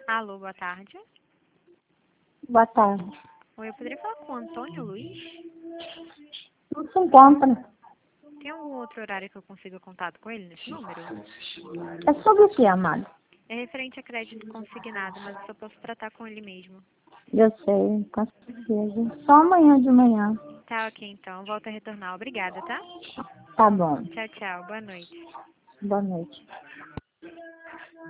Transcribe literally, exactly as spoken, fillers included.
Alô, boa tarde. Boa tarde. Oi, eu poderia falar com o Antônio Luiz? Não se encontra. Tem algum outro horário que eu consiga contato com ele nesse número? É sobre o que, amado? É referente a crédito consignado, mas eu só posso tratar com ele mesmo. Eu sei, com certeza. Só amanhã de manhã. Tá, ok, então. Volto a retornar. Obrigada, tá? Tá bom. Tchau, tchau. Boa noite. Boa noite.